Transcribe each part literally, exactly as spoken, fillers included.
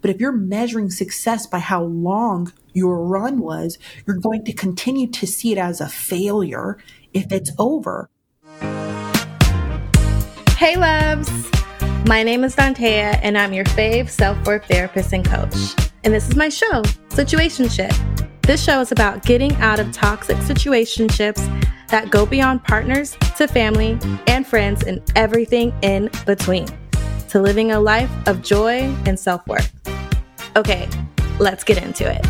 But if you're measuring success by how long your run was, you're going to continue to see it as a failure if it's over. Hey loves, my name is Dantea and I'm your fave self-worth therapist and coach. And this is my show, Situationship. This show is about getting out of toxic situationships that go beyond partners to family and friends and everything in between, to living a life of joy and self-worth. Okay, let's get into it.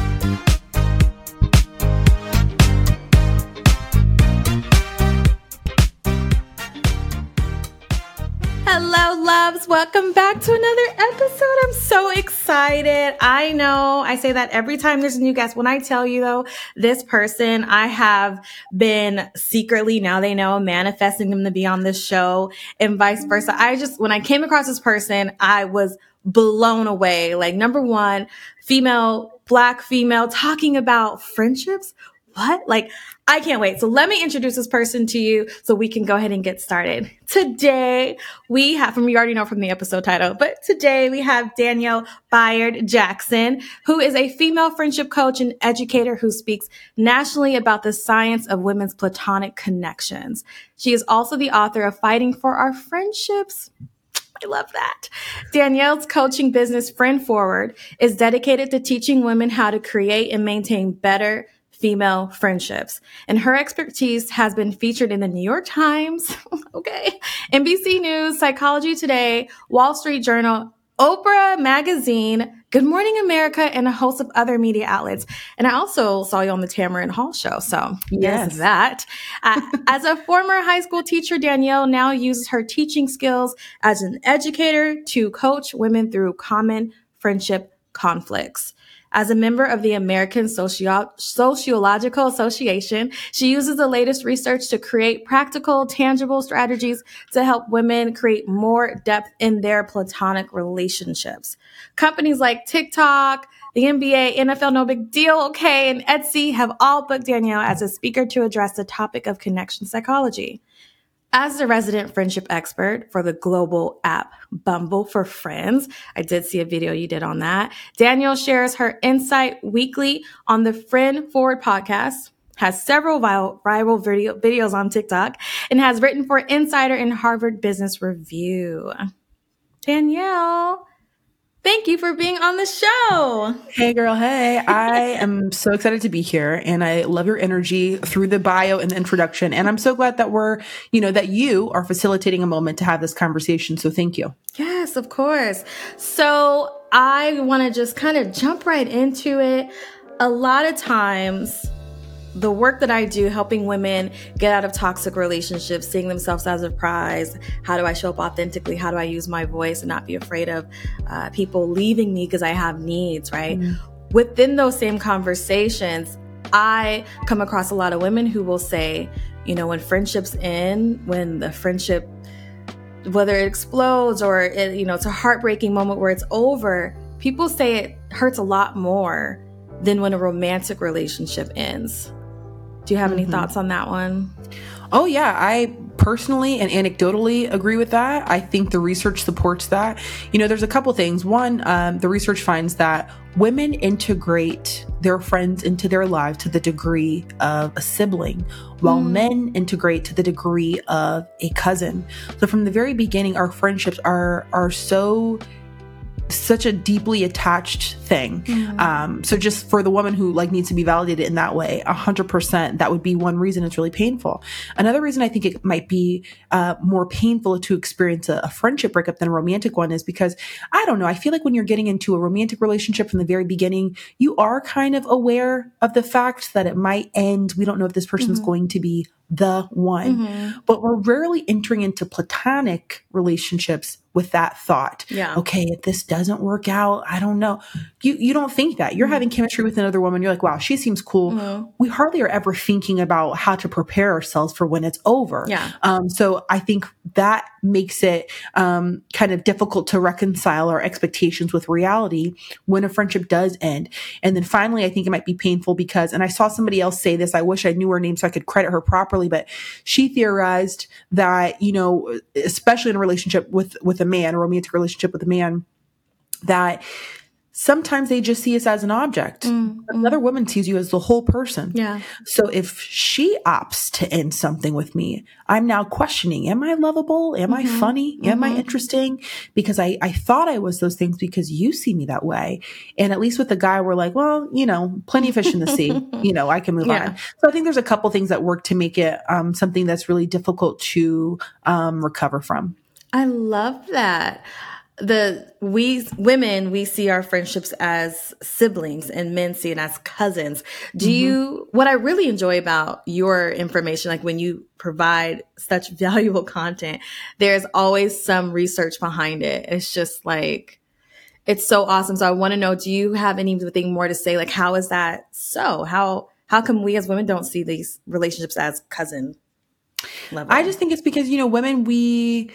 Hello, loves. Welcome back to another episode. I'm so excited. I know I say that every time there's a new guest. When I tell you, though, this person, I have been secretly, now they know, manifesting them to be on this show and vice versa. I just, when I came across this person, I was blown away. Like, number one, female, Black female, talking about friendships. What? Like, I can't wait. So let me introduce this person to you so we can go ahead and get started. Today, we have, from you already know from the episode title, but today we have Danielle Bayard Jackson, who is a female friendship coach and educator who speaks nationally about the science of women's platonic connections. She is also the author of Fighting for Our Friendships. I love that. Danielle's coaching business, Friend Forward, is dedicated to teaching women how to create and maintain better female friendships. And her expertise has been featured in the New York Times, okay, N B C News, Psychology Today, Wall Street Journal, Oprah Magazine, Good Morning America, and a host of other media outlets. And I also saw you on the Tamron Hall show. So yes, there's that. Uh, as a former high school teacher, Danielle now uses her teaching skills as an educator to coach women through common friendship conflicts. As a member of the American Socio- Sociological Association, she uses the latest research to create practical, tangible strategies to help women create more depth in their platonic relationships. Companies like TikTok, the N B A, N F L, No Big Deal, okay, and Etsy have all booked Danielle as a speaker to address the topic of connection psychology. As a resident friendship expert for the global app Bumble for Friends, I did see a video you did on that. Danielle shares her insight weekly on the Friend Forward podcast, has several viral, viral video, videos on TikTok, and has written for Insider and Harvard Business Review. Danielle, thank you for being on the show. Hey, girl. Hey, I am so excited to be here, and I love your energy through the bio and the introduction. And I'm so glad that we're, you know, that you are facilitating a moment to have this conversation. So thank you. Yes, of course. So I want to just kind of jump right into it. A lot of times, the work that I do helping women get out of toxic relationships, seeing themselves as a prize, how do I show up authentically? How do I use my voice and not be afraid of uh, people leaving me because I have needs, right? Mm-hmm. Within those same conversations, I come across a lot of women who will say, you know, when friendships end, when the friendship, whether it explodes or, it, you know, it's a heartbreaking moment where it's over, people say it hurts a lot more than when a romantic relationship ends. Do you have any mm-hmm. thoughts on that one? Oh, yeah. I personally and anecdotally agree with that. I think the research supports that. You know, there's a couple things. One, um, the research finds that women integrate their friends into their lives to the degree of a sibling, while mm. men integrate to the degree of a cousin. So from the very beginning, our friendships are are so such a deeply attached thing. Mm. Um, so just for the woman who like needs to be validated in that way, a hundred percent, that would be one reason it's really painful. Another reason I think it might be uh, more painful to experience a, a friendship breakup than a romantic one is because, I don't know, I feel like when you're getting into a romantic relationship from the very beginning, you are kind of aware of the fact that it might end. We don't know if this person's mm-hmm. going to be the one, mm-hmm. but we're rarely entering into platonic relationships with that thought. Yeah. Okay, if this doesn't work out, I don't know. You you don't think that. You're mm-hmm. having chemistry with another woman. You're like, wow, she seems cool. Mm-hmm. We hardly are ever thinking about how to prepare ourselves for when it's over. Yeah. Um, so I think that makes it um, kind of difficult to reconcile our expectations with reality when a friendship does end. And then finally, I think it might be painful because, and I saw somebody else say this, I wish I knew her name so I could credit her properly, but she theorized that, you know, especially in a relationship with, with a man, a romantic relationship with a man, that sometimes they just see us as an object. Mm, mm. Another woman sees you as the whole person. Yeah. So if she opts to end something with me, I'm now questioning, am I lovable? Am mm-hmm. I funny? Am mm-hmm. I interesting? Because I, I thought I was those things because you see me that way. And at least with the guy, we're like, well, you know, plenty of fish in the sea, you know, I can move yeah. on. So I think there's a couple things that work to make it um, something that's really difficult to um, recover from. I love that. The we women, we see our friendships as siblings and men see it as cousins. Do mm-hmm. you, what I really enjoy about your information, like when you provide such valuable content, there's always some research behind it. It's just like, it's so awesome. So I want to know, do you have anything more to say? Like, how is that so? How, how come we as women don't see these relationships as cousin level? I just think it's because, you know, women, we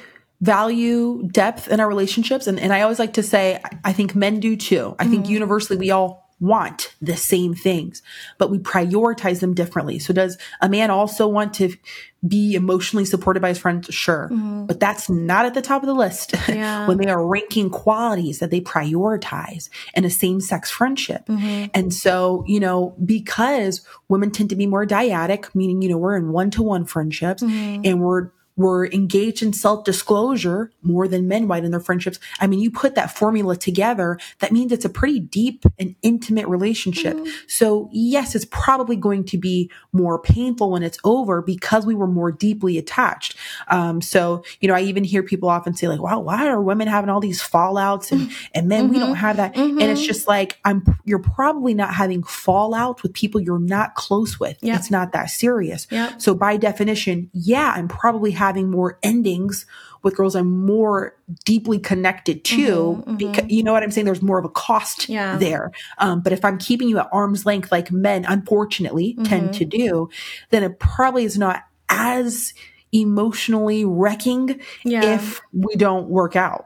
value depth in our relationships. And, and I always like to say, I think men do too. I mm-hmm. think universally we all want the same things, but we prioritize them differently. So does a man also want to be emotionally supported by his friends? Sure. Mm-hmm. But that's not at the top of the list yeah. when they are ranking qualities that they prioritize in a same-sex friendship. Mm-hmm. And so, you know, because women tend to be more dyadic, meaning, you know, we're in one-to-one friendships mm-hmm. and we're We're engaged in self-disclosure more than men might in their friendships. I mean, you put that formula together, that means it's a pretty deep and intimate relationship. Mm-hmm. So yes, it's probably going to be more painful when it's over because we were more deeply attached. Um, so, you know, I even hear people often say like, wow, why are women having all these fallouts and, and men, mm-hmm. we don't have that. Mm-hmm. And it's just like, I'm, you're probably not having fallout with people you're not close with. Yep. It's not that serious. Yep. So by definition, yeah, I'm probably having more endings with girls I'm more deeply connected to mm-hmm, mm-hmm. because you know what I'm saying? There's more of a cost yeah. there. Um, but if I'm keeping you at arm's length, like men unfortunately mm-hmm. tend to do, then it probably is not as emotionally wrecking yeah. if we don't work out.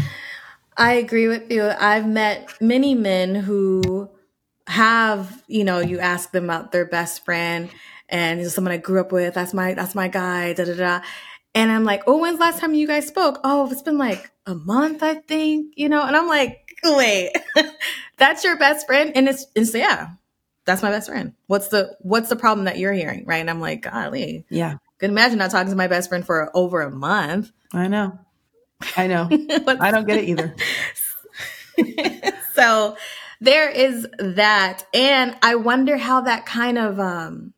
I agree with you. I've met many men who have, you know, you ask them about their best friend and he's someone I grew up with. That's my, that's my guy, da, da, da. And I'm like, oh, when's the last time you guys spoke? Oh, it's been like a month, I think, you know? And I'm like, wait, that's your best friend? And it's, it's, yeah, that's my best friend. What's the, what's the problem that you're hearing? Right. And I'm like, golly. Yeah. Could imagine not talking to my best friend for over a month. I know. I know. I don't get it either. So there is that. And I wonder how that kind of, um,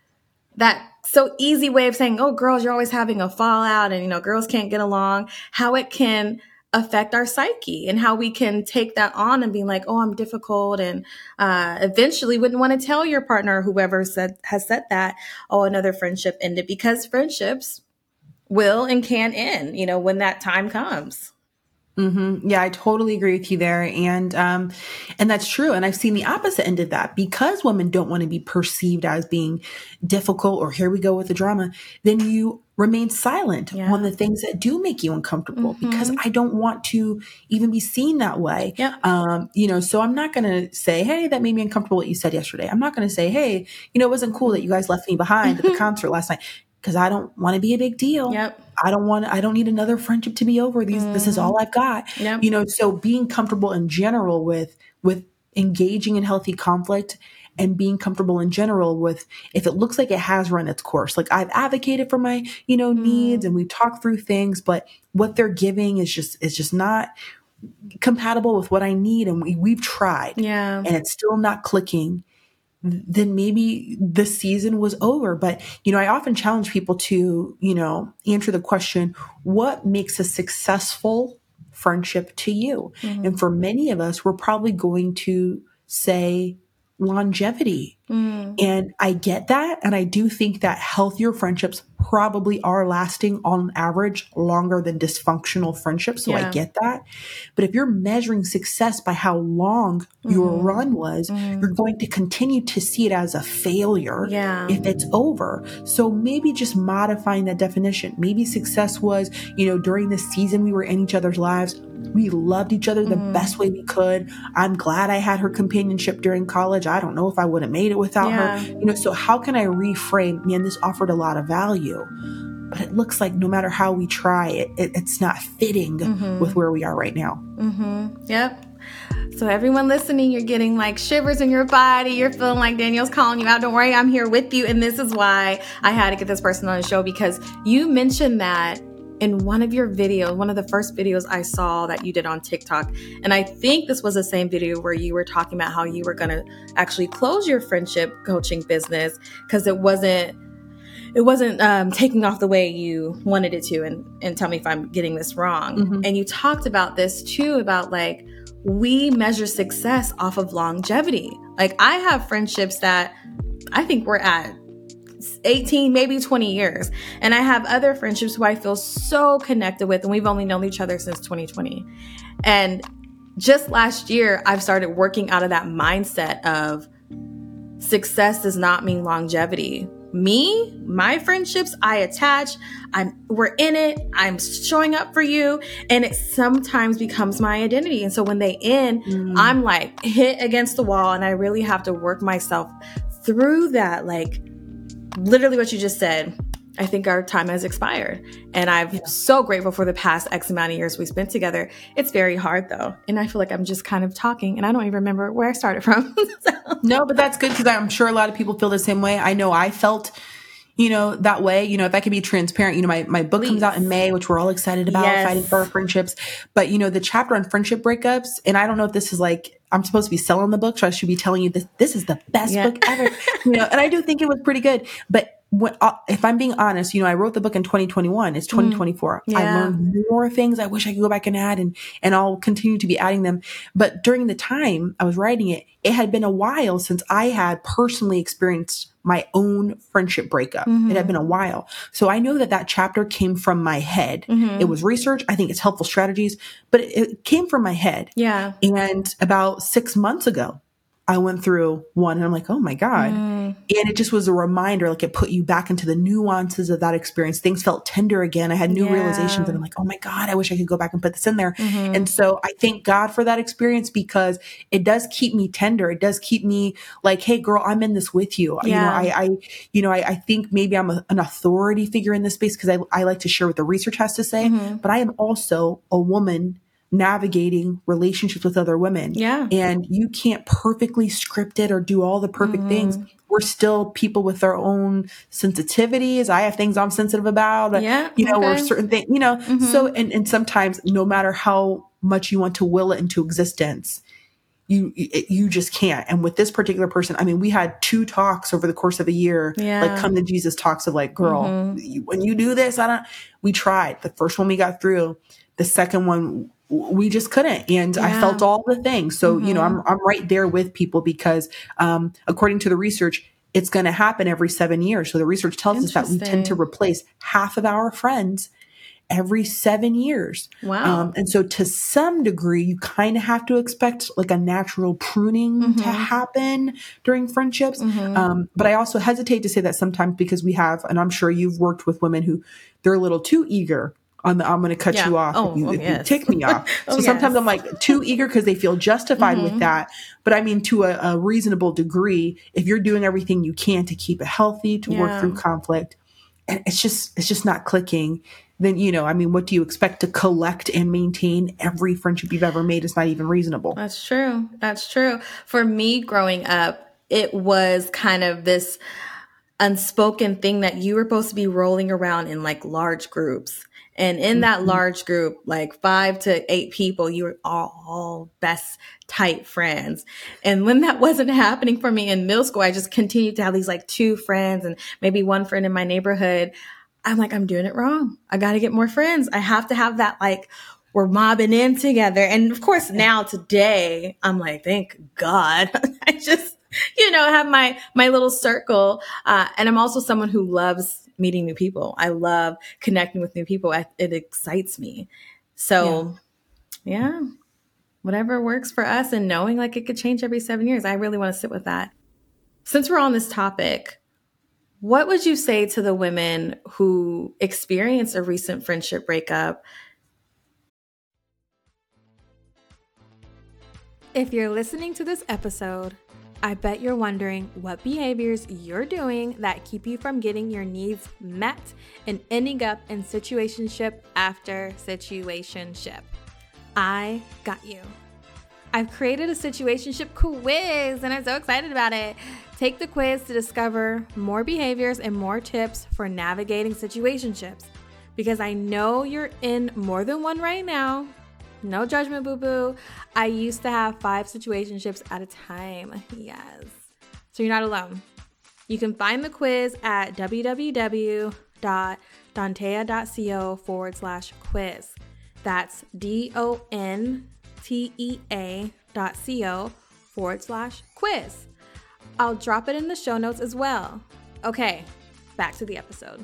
that so easy way of saying, oh, girls, you're always having a fallout and, you know, girls can't get along, how it can affect our psyche and how we can take that on and be like, oh, I'm difficult. And uh, eventually wouldn't want to tell your partner or whoever said has said that, oh, another friendship ended, because friendships will and can end, you know, when that time comes. Mm-hmm. Yeah, I totally agree with you there. And, um, and that's true. And I've seen the opposite end of that, because women don't want to be perceived as being difficult or here we go with the drama. Then you remain silent yeah. on the things that do make you uncomfortable mm-hmm. because I don't want to even be seen that way. Yeah. Um, you know, so I'm not going to say, hey, that made me uncomfortable what you said yesterday. I'm not going to say, hey, you know, it wasn't cool that you guys left me behind at the concert last night. Because I don't want to be a big deal. Yep. I don't want, I don't need another friendship to be over. These, mm. this is all I've got. Yep. You know, so being comfortable in general with, with engaging in healthy conflict and being comfortable in general with, if it looks like it has run its course, like I've advocated for my, you know, mm. needs and we've talked through things, but what they're giving is just, is just not compatible with what I need. And we, we've tried yeah. and it's still not clicking. Then maybe the season was over. But, you know, I often challenge people to, you know, answer the question, what makes a successful friendship to you? Mm-hmm. And for many of us, we're probably going to say longevity. Mm. And I get that. And I do think that healthier friendships probably are lasting on average longer than dysfunctional friendships. So yeah. I get that. But if you're measuring success by how long mm. your run was, mm. you're going to continue to see it as a failure yeah. if it's over. So maybe just modifying that definition. Maybe success was, you know, during the season we were in each other's lives, we loved each other the mm. best way we could. I'm glad I had her companionship during college. I don't know if I would have made it without yeah. her. You know, so how can I reframe, man, this offered a lot of value, but it looks like no matter how we try it, it it's not fitting mm-hmm. with where we are right now. Mm-hmm. Yep. So everyone listening, you're getting like shivers in your body. You're feeling like Danielle's calling you out. Don't worry, I'm here with you. And this is why I had to get this person on the show, because you mentioned that in one of your videos, one of the first videos I saw that you did on TikTok. And I think this was the same video where you were talking about how you were going to actually close your friendship coaching business because it wasn't it wasn't um, taking off the way you wanted it to. And, and tell me if I'm getting this wrong. Mm-hmm. And you talked about this too, about like, we measure success off of longevity. Like I have friendships that I think we're at eighteen, maybe twenty years. And I have other friendships who I feel so connected with, and we've only known each other since twenty twenty. And just last year, I've started working out of that mindset of success does not mean longevity. Me, my friendships, I attach, I'm, we're in it, I'm showing up for you, and it sometimes becomes my identity. And so when they end, mm. I'm like hit against the wall, and I really have to work myself through that. Like literally what you just said, I think our time has expired. And I'm yeah. so grateful for the past X amount of years we spent together. It's very hard though. And I feel like I'm just kind of talking and I don't even remember where I started from. So. No, but that's good because I'm sure a lot of people feel the same way. I know I felt, you know, that way. You know, if I could be transparent, you know, my, my book Please. comes out in May, which we're all excited about, yes. fighting for our friendships. But, you know, the chapter on friendship breakups, and I don't know if this is like, I'm supposed to be selling the book, so I should be telling you this, this is the best yeah. book ever. You know, and I do think it was pretty good. But when, uh, if I'm being honest, you know, I wrote the book in twenty twenty-one. It's twenty twenty-four. Mm, yeah. I learned more things. I wish I could go back and add, and, and I'll continue to be adding them. But during the time I was writing it, it had been a while since I had personally experienced my own friendship breakup. Mm-hmm. It had been a while. So I know that that chapter came from my head. Mm-hmm. It was research. I think it's helpful strategies, but it, it came from my head. Yeah. And about six months ago, I went through one and I'm like, oh my God. Mm. And it just was a reminder, like it put you back into the nuances of that experience. Things felt tender again. I had new yeah. realizations and I'm like, oh my God, I wish I could go back and put this in there. Mm-hmm. And so I thank God for that experience because it does keep me tender. It does keep me like, hey girl, I'm in this with you. Yeah. You know, I, I, you know, I, I think maybe I'm a, an authority figure in this space because I, I like to share what the research has to say, mm-hmm. but I am also a woman navigating relationships with other women. Yeah. And you can't perfectly script it or do all the perfect mm-hmm. things. We're still people with our own sensitivities. I have things I'm sensitive about. Yeah. You know, okay. or certain things, you know, mm-hmm. so, and, and sometimes no matter how much you want to will it into existence, you, you just can't. And with this particular person, I mean, we had two talks over the course of a year, yeah. like come to Jesus talks of like, girl, mm-hmm. you, when you do this, I don't, we tried. The first one we got through, the second one, we just couldn't. And yeah. I felt all the things. So, mm-hmm. you know, I'm, I'm right there with people because, um, according to the research, it's going to happen every seven years. So the research tells us that we tend to replace half of our friends every seven years. Wow. Um, and so to some degree, you kind of have to expect like a natural pruning mm-hmm. to happen during friendships. Mm-hmm. Um, but I also hesitate to say that sometimes because we have, and I'm sure you've worked with women who they're a little too eager. On the, I'm going to cut yeah. you off oh, if you, oh, if yes. you tick me off. So oh, sometimes yes. I'm like too eager because they feel justified mm-hmm. with that. But I mean, to a, a reasonable degree, if you're doing everything you can to keep it healthy, to yeah. work through conflict, and it's just, it's just not clicking, then, you know, I mean, what do you expect to collect and maintain every friendship you've ever made? Is not even reasonable. That's true. That's true. For me growing up, it was kind of this unspoken thing that you were supposed to be rolling around in like large groups. And in that mm-hmm. large group, like five to eight people, you were all, all best tight friends. And when that wasn't happening for me in middle school, I just continued to have these like two friends and maybe one friend in my neighborhood. I'm like, I'm doing it wrong. I got to get more friends. I have to have that, like, we're mobbing in together. And of course, now today, I'm like, thank God. I just, you know, have my, my little circle. Uh, and I'm also someone who loves meeting new people. I love connecting with new people. I, it excites me. So yeah. yeah, whatever works for us and knowing like it could change every seven years. I really want to sit with that. Since we're on this topic, what would you say to the women who experienced a recent friendship breakup? If you're listening to this episode, I bet you're wondering what behaviors you're doing that keep you from getting your needs met and ending up in situationship after situationship. I got you. I've created a situationship quiz and I'm so excited about it. Take the quiz to discover more behaviors and more tips for navigating situationships. Because I know you're in more than one right now. No judgment, boo-boo. I used to have five situationships at a time. Yes. So you're not alone. You can find the quiz at www.dontea.co forward slash quiz. That's D-O-N-T-E-A dot C-O forward slash quiz. I'll drop it in the show notes as well. Okay, back to the episode.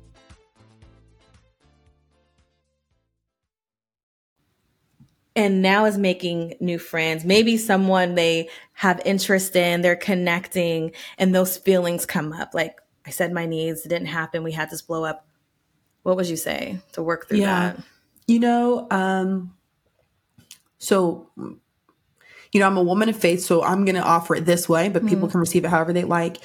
And now is making new friends. Maybe someone they have interest in, they're connecting, and those feelings come up. Like I said, my needs, it didn't happen. We had this blow up. What would you say to work through yeah. that? You know, um, so, you know, I'm a woman of faith, so I'm going to offer it this way, but mm-hmm. people can receive it however they like.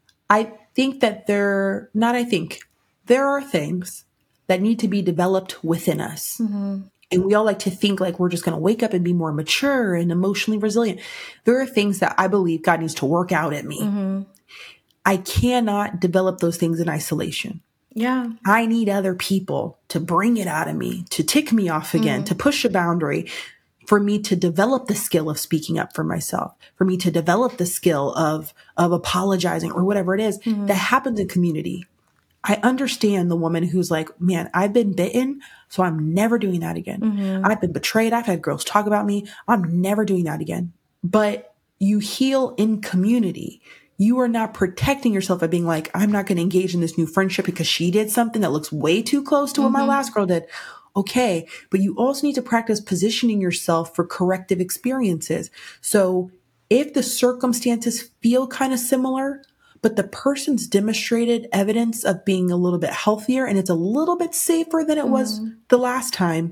I think that there, not I think, there are things that need to be developed within us. Mm-hmm. And we all like to think like we're just going to wake up and be more mature and emotionally resilient. There are things that I believe God needs to work out at me. Mm-hmm. I cannot develop those things in isolation. Yeah. I need other people to bring it out of me, to tick me off again, mm-hmm. to push a boundary, for me to develop the skill of speaking up for myself, for me to develop the skill of, of apologizing or whatever it is mm-hmm. that happens in community. I understand the woman who's like, man, I've been bitten, so I'm never doing that again. Mm-hmm. I've been betrayed. I've had girls talk about me. I'm never doing that again. But you heal in community. You are not protecting yourself by being like, I'm not going to engage in this new friendship because she did something that looks way too close to mm-hmm. what my last girl did. Okay. But you also need to practice positioning yourself for corrective experiences. So if the circumstances feel kind of similar, but the person's demonstrated evidence of being a little bit healthier and it's a little bit safer than it mm-hmm. was the last time,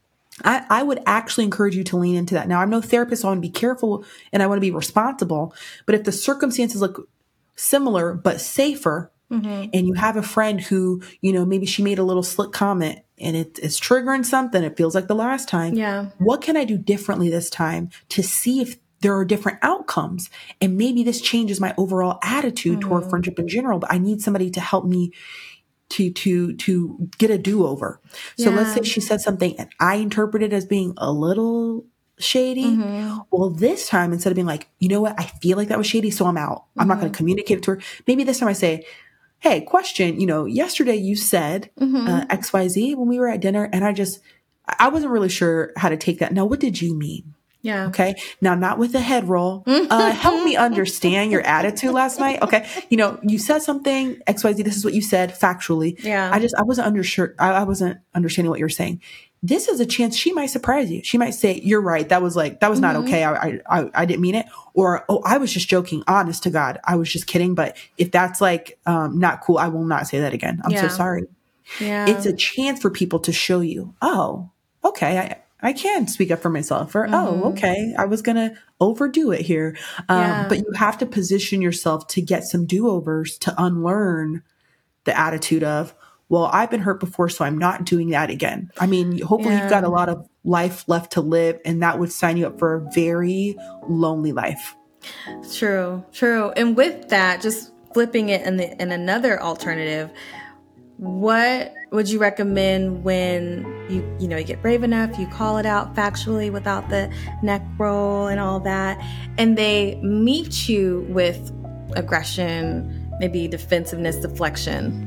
I, I would actually encourage you to lean into that. Now, I'm no therapist, so I want to be careful and I want to be responsible. But if the circumstances look similar but safer, mm-hmm. and you have a friend who, you know, maybe she made a little slick comment and it, it's triggering something, it feels like the last time. Yeah. What can I do differently this time to see if there are different outcomes? And maybe this changes my overall attitude mm-hmm. toward friendship in general, but I need somebody to help me to, to, to get a do-over. So yeah. let's say she said something and I interpreted it as being a little shady. Mm-hmm. Well, this time, instead of being like, you know what, I feel like that was shady, so I'm out. I'm mm-hmm. not going to communicate it to her. Maybe this time I say, hey, question, you know, yesterday you said mm-hmm. uh, X Y Z when we were at dinner, and I just, I wasn't really sure how to take that. Now, what did you mean? Yeah. Okay. Now, not with a head roll. Uh, help me understand your attitude last night. Okay. You know, you said something, X Y Z, this is what you said factually. Yeah. I just, I wasn't undersure, I, I wasn't understanding what you're saying. This is a chance she might surprise you. She might say, you're right. That was like, that was mm-hmm. not okay. I, I, I didn't mean it. Or, oh, I was just joking. Honest to God. I was just kidding. But if that's like, um, not cool, I will not say that again. I'm yeah. so sorry. Yeah. It's a chance for people to show you, oh, okay. I, I can speak up for myself, or, mm-hmm. oh, okay, I was going to overdo it here. Um, yeah. But you have to position yourself to get some do-overs, to unlearn the attitude of, well, I've been hurt before, so I'm not doing that again. I mean, hopefully yeah. you've got a lot of life left to live, and that would sign you up for a very lonely life. True, true. And with that, just flipping it in, the, in another alternative, what would you recommend when you, you know, you get brave enough, you call it out factually without the neck roll and all that, and they meet you with aggression, maybe defensiveness, deflection?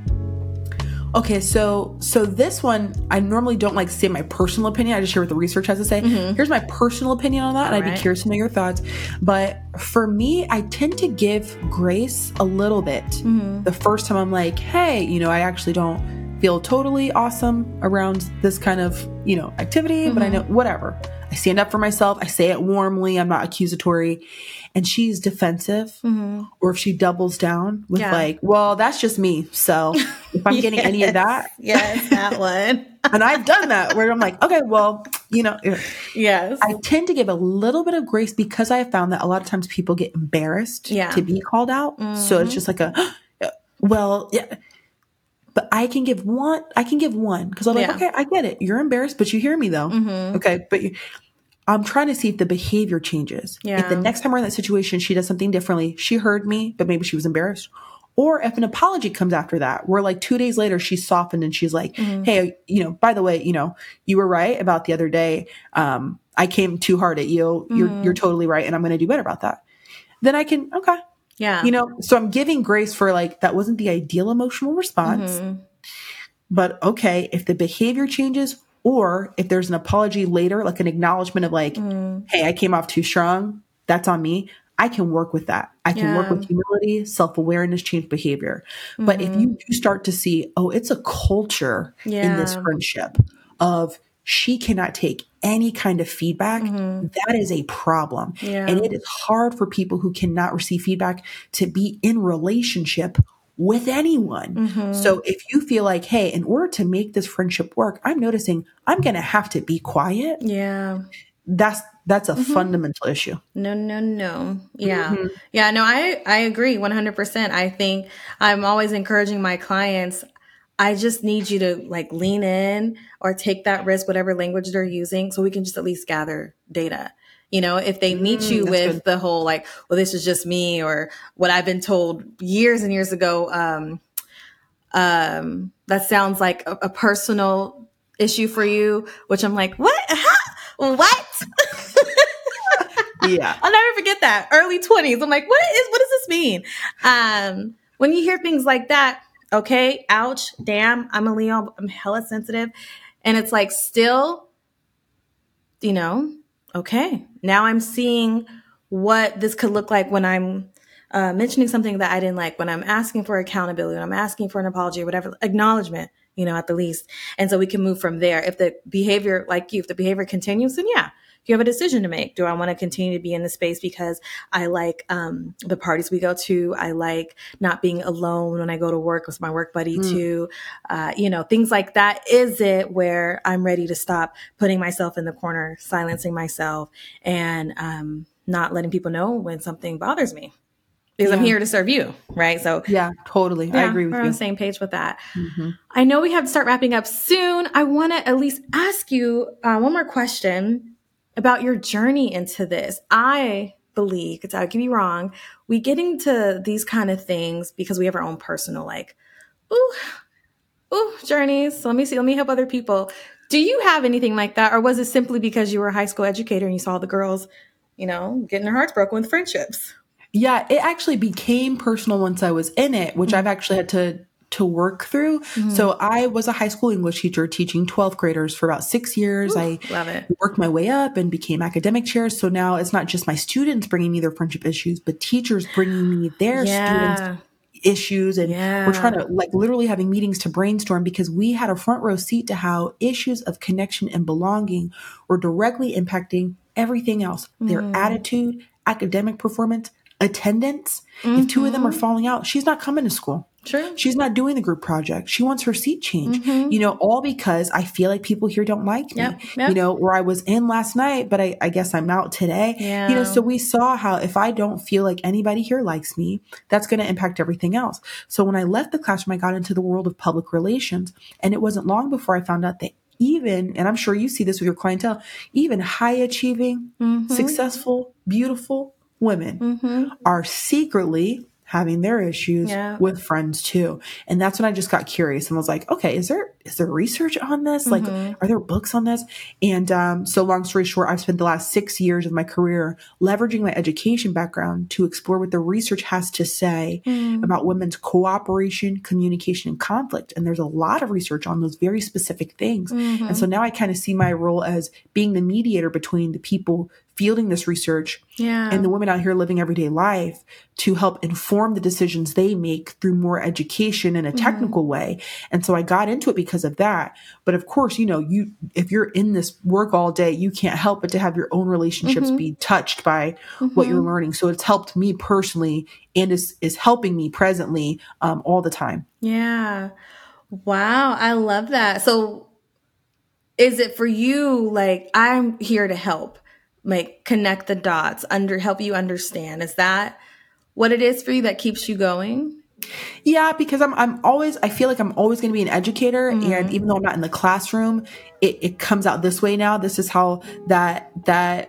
Okay, so so this one, I normally don't like to say my personal opinion. I just share what the research has to say. Mm-hmm. Here's my personal opinion on that, and I'd right. be curious to know your thoughts. But for me, I tend to give grace a little bit. Mm-hmm. The first time I'm like, hey, you know, I actually don't feel totally awesome around this kind of, you know, activity, mm-hmm. but I know, whatever. I stand up for myself. I say it warmly. I'm not accusatory. And she's defensive, mm-hmm. or if she doubles down with yeah. like, well, that's just me. So if I'm getting yes. any of that. Yes, that one. And I've done that where I'm like, okay, well, you know. Yes. I tend to give a little bit of grace because I have found that a lot of times people get embarrassed yeah. to be called out. Mm-hmm. So it's just like a, well, yeah. But I can give one, I can give one because I'm like, yeah. okay, I get it. You're embarrassed, but you hear me though. Mm-hmm. Okay. But you, I'm trying to see if the behavior changes. Yeah. If the next time we're in that situation, she does something differently. She heard me, but maybe she was embarrassed. Or if an apology comes after that, where like two days later, she's softened and she's like, mm-hmm. hey, you know, by the way, you know, you were right about the other day. Um, I came too hard at you. Mm-hmm. You're, you're totally right. And I'm going to do better about that. Then I can, okay. Yeah. You know, so I'm giving grace for like, that wasn't the ideal emotional response, mm-hmm. but okay, if the behavior changes, or if there's an apology later, like an acknowledgement of like, mm. hey, I came off too strong. That's on me. I can work with that. I can yeah. work with humility, self-awareness, change behavior. Mm-hmm. But if you do start to see, oh, it's a culture yeah. in this friendship of she cannot take any kind of feedback, mm-hmm. that is a problem. Yeah. And it is hard for people who cannot receive feedback to be in relationship with anyone. Mm-hmm. So if you feel like, hey, in order to make this friendship work, I'm noticing I'm going to have to be quiet. Yeah. That's, that's a mm-hmm. fundamental issue. No, no, no. Yeah. Mm-hmm. Yeah, no, I, I agree one hundred percent. I think I'm always encouraging my clients. I just need you to like lean in or take that risk, whatever language they're using, so we can just at least gather data. You know, if they meet mm, you with good. the whole like, well, this is just me, or what I've been told years and years ago, um, um, that sounds like a, a personal issue for you, which I'm like, what? Huh? What? Yeah. I'll never forget that. Early twenties. I'm like, what is, what does this mean? Um, when you hear things like that, okay, ouch, damn, I'm a Leo, I'm hella sensitive. And it's like, still, you know, okay, now I'm seeing what this could look like when I'm uh, mentioning something that I didn't like, when I'm asking for accountability, when I'm asking for an apology or whatever, acknowledgement, you know, at the least. And so we can move from there. If the behavior, like you, if the behavior continues, then yeah, you have a decision to make. Do I want to continue to be in the space because I like um, the parties we go to? I like not being alone when I go to work with my work buddy mm. too. Uh, you know, things like that. Is it where I'm ready to stop putting myself in the corner, silencing myself, and um, not letting people know when something bothers me? Because yeah. I'm here to serve you, right? So yeah, totally. Yeah, I agree with we're you. on the same page with that. Mm-hmm. I know we have to start wrapping up soon. I want to at least ask you uh, one more question about your journey into this. I believe, because I could be wrong, we get into these kind of things because we have our own personal, like, ooh, ooh, journeys. So let me see, let me help other people. Do you have anything like that? Or was it simply because you were a high school educator and you saw the girls, you know, getting their hearts broken with friendships? Yeah, it actually became personal once I was in it, which mm-hmm. I've actually had to to work through. Mm-hmm. So I was a high school English teacher teaching twelfth graders for about six years. Ooh, I love it. worked my way up and became academic chair. So now it's not just my students bringing me their friendship issues, but teachers bringing me their yeah. students issues. And yeah. we're trying to like literally having meetings to brainstorm because we had a front row seat to how issues of connection and belonging were directly impacting everything else, mm-hmm. their attitude, academic performance, attendance. Mm-hmm. If two of them are falling out, she's not coming to school. True. She's not doing the group project. She wants her seat changed, mm-hmm. you know, all because I feel like people here don't like me, yep, yep. you know, where I was in last night, but I, I guess I'm out today, yeah. you know, so we saw how if I don't feel like anybody here likes me, that's going to impact everything else. So when I left the classroom, I got into the world of public relations, and it wasn't long before I found out that even, and I'm sure you see this with your clientele, even high achieving, mm-hmm. successful, beautiful women mm-hmm. are secretly having their issues yeah. with friends too. And that's when I just got curious and was like, okay, is there, is there research on this? Mm-hmm. Like, are there books on this? And, um, so long story short, I've spent the last six years of my career leveraging my education background to explore what the research has to say mm. about women's cooperation, communication, and conflict. And there's a lot of research on those very specific things. Mm-hmm. And so now I kind of see my role as being the mediator between the people fielding this research yeah. and the women out here living everyday life to help inform the decisions they make through more education in a technical mm-hmm. way. And so I got into it because of that. But of course, you know, you, if you're in this work all day, you can't help but to have your own relationships mm-hmm. be touched by mm-hmm. what you're learning. So it's helped me personally and is, is helping me presently um, all the time. Yeah. Wow. I love that. So is it for you, like, I'm here to help? Like connect the dots, under help you understand. Is that what it is for you that keeps you going? Yeah, because I'm I'm always I feel like I'm always going to be an educator, mm-hmm. and even though I'm not in the classroom, it, it comes out this way now. This is how that that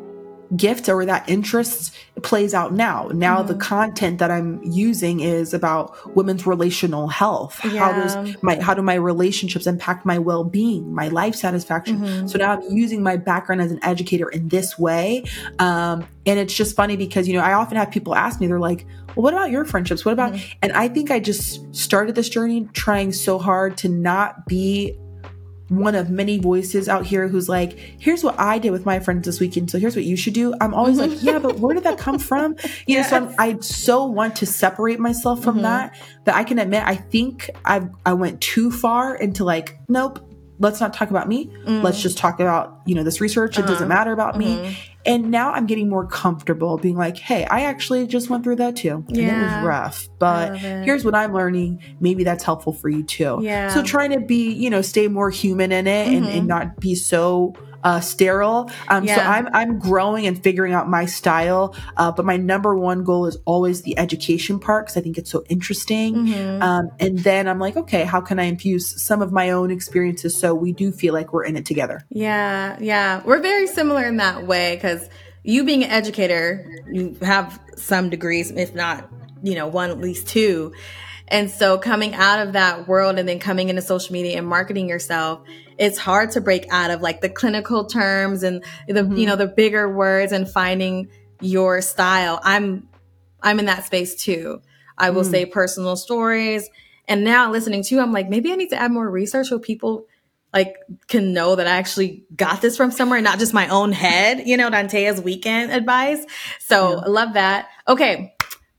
gift or that interest plays out now. Now mm-hmm. the content that I'm using is about women's relational health. Yeah. How does my how do my relationships impact my well-being, my life satisfaction? Mm-hmm. So now I'm using my background as an educator in this way. Um, and it's just funny because, you know, I often have people ask me, they're like, well, what about your friendships? What about, mm-hmm. and I think I just started this journey trying so hard to not be one of many voices out here who's like, here's what I did with my friends this weekend, so here's what you should do. I'm always like, yeah, but where did that come from? You yes. know, so I'm, I so want to separate myself from mm-hmm. that, that I can admit, I think I I went too far into like, nope, let's not talk about me. Mm. Let's just talk about, you know, this research. Uh-huh. It doesn't matter about mm-hmm. me. And now I'm getting more comfortable being like, hey, I actually just went through that too. And yeah. it was rough, but here's what I'm learning. Maybe that's helpful for you too. Yeah. So trying to be, you know, stay more human in it mm-hmm. and, and not be so uh, sterile. Um, yeah. So I'm, I'm growing and figuring out my style. Uh, but my number one goal is always the education part, because I think it's so interesting. Mm-hmm. Um, and then I'm like, okay, how can I infuse some of my own experiences so we do feel like we're in it together? Yeah. Yeah. We're very similar in that way, because you being an educator, you have some degrees, if not, you know, one, at least two. And so coming out of that world and then coming into social media and marketing yourself, it's hard to break out of like the clinical terms and the, mm-hmm. you know, the bigger words and finding your style. I'm, I'm in that space too. I will mm. say personal stories. And now listening to, I'm like, maybe I need to add more research so people like can know that I actually got this from somewhere, not just my own head, you know, Dontea's weekend advice. So yeah. I love that. Okay.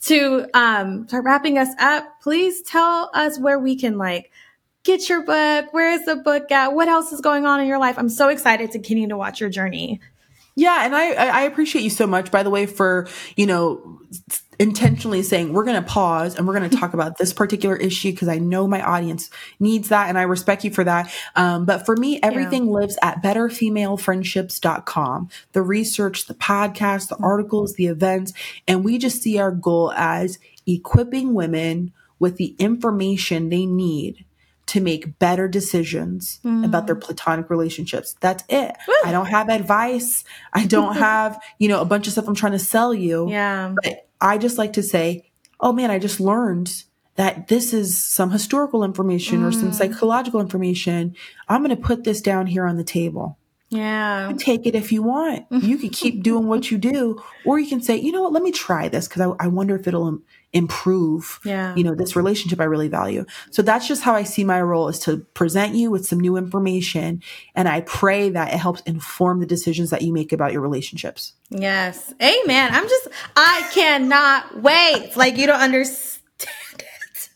To um, start wrapping us up, please tell us where we can like get your book. Where is the book at? What else is going on in your life? I'm so excited to continue to watch your journey. Yeah. And I, I appreciate you so much, by the way, for, you know, intentionally saying we're going to pause and we're going to talk about this particular issue, because I know my audience needs that and I respect you for that. Um, but for me, everything yeah. lives at better female friendships dot com. The research, the podcast, the articles, the events, and we just see our goal as equipping women with the information they need to make better decisions mm. about their platonic relationships. That's it. Woo. I don't have advice. I don't have, you know, a bunch of stuff I'm trying to sell you. Yeah. But I just like to say, oh man, I just learned that this is some historical information mm. or some psychological information. I'm going to put this down here on the table. Yeah. You can take it if you want. You can keep doing what you do, or you can say, you know what, let me try this because I, I wonder if it'll im- improve, yeah. you know, this relationship I really value. So that's just how I see my role, is to present you with some new information. And I pray that it helps inform the decisions that you make about your relationships. Yes. Amen. I'm just, I cannot wait. Like, you don't understand it.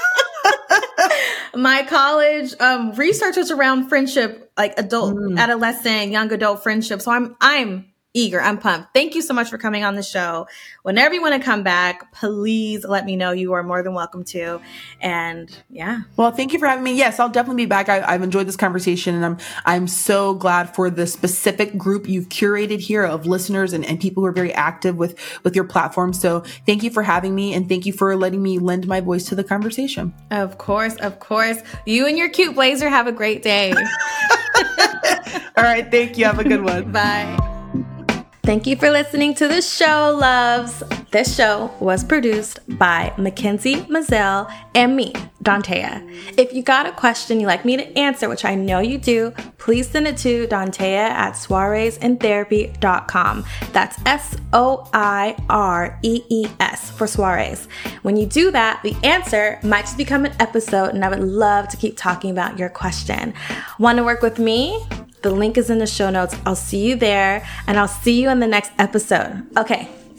My college um, research was around friendship, like adult, mm. adolescent, young adult friendship. So I'm, I'm eager. I'm pumped. Thank you so much for coming on the show. Whenever you want to come back, please let me know. You are more than welcome to. And yeah. Well, thank you for having me. Yes, I'll definitely be back. I, I've enjoyed this conversation, and I'm, I'm so glad for the specific group you've curated here of listeners and, and people who are very active with, with your platform. So thank you for having me, and thank you for letting me lend my voice to the conversation. Of course. Of course. You and your cute blazer have a great day. All right. Thank you. Have a good one. Bye. Thank you for listening to the show, loves. This show was produced by Mackenzie Mazel and me, Dontea. If you got a question you'd like me to answer, which I know you do, please send it to Dontea at soirees in therapy dot com. That's S O I R E E S for soirees. When you do that, the answer might just become an episode, and I would love to keep talking about your question. Want to work with me? The link is in the show notes. I'll see you there, and I'll see you in the next episode. Okay,